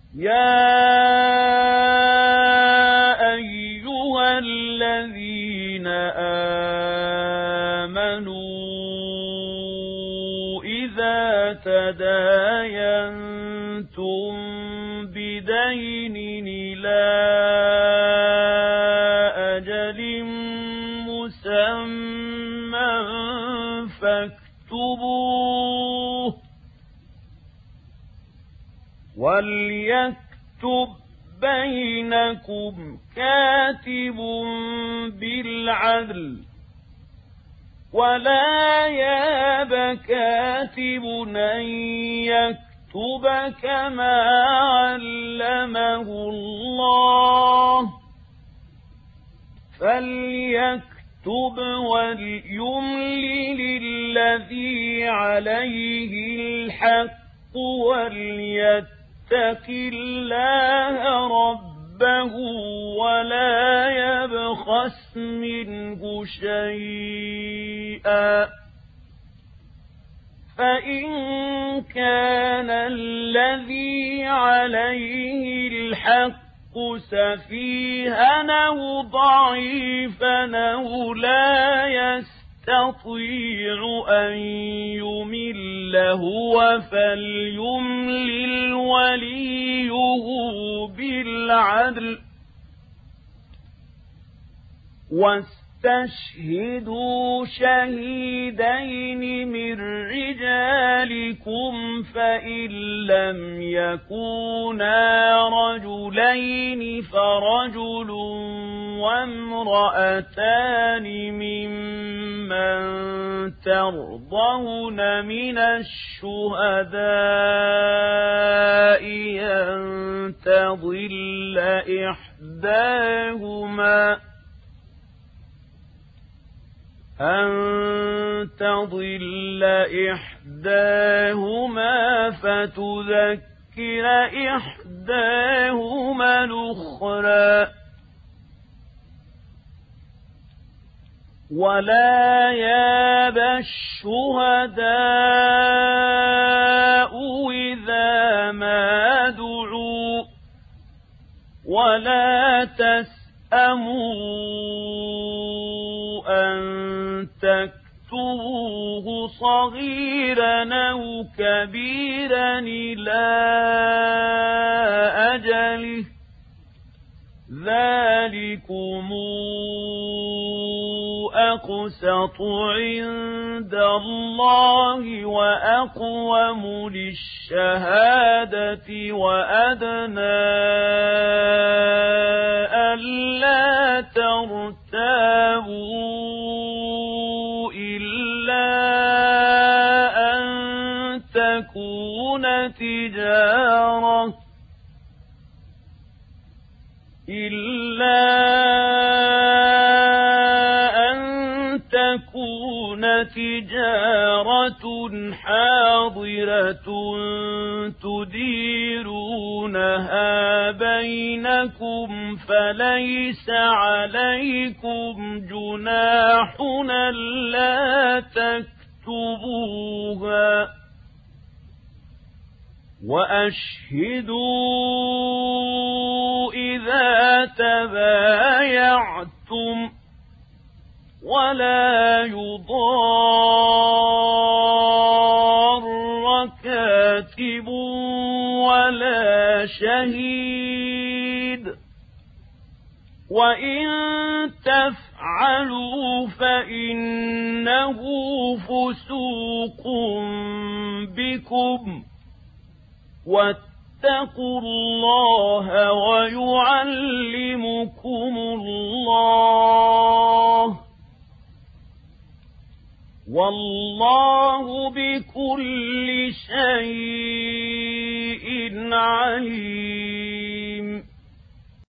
يا أيها الذين آمنوا إذا تداينتم بدين إلى أجل مسمى فاكتبوه وليكتب بينكم كاتب بالعدل ولا ياب كاتب أن يكتب كما علمه الله فليكتب وليملل الذي عليه الحق وليتق الله ربه ولا يبخس منه شيئا فإن كان الذي عليه الحق سفيها أو ضعيفا أو لا يستطيع أن يمل هو فليملل وليه بالعدل واستشهدوا شهيدين من رجالكم فإن لم يكونا رجلين فرجل وامرأتان ممن ترضون من الشهداء أن تضل إحداهما فتذكر إحداهما الأخرى ولا ياب الشهداء إذا ما دعوا ولا تسأموا أن تكتبوه صغيرا أو كبيرا إلى أجله ذلكم أقسط عند الله وأقوم للشهادة وأدنى ألا ترتابوا إلا أن تكون تجارة حاضرة تديرونها بينكم فليس عليكم جناح ألا تكتبوها وأشهدوا إذا تبايعتم ولا يضار كاتب ولا شهيد وإن تفعلوا فإنه فسوق بكم واتقوا الله ويعلمكم الله والله بكل شيء عليم.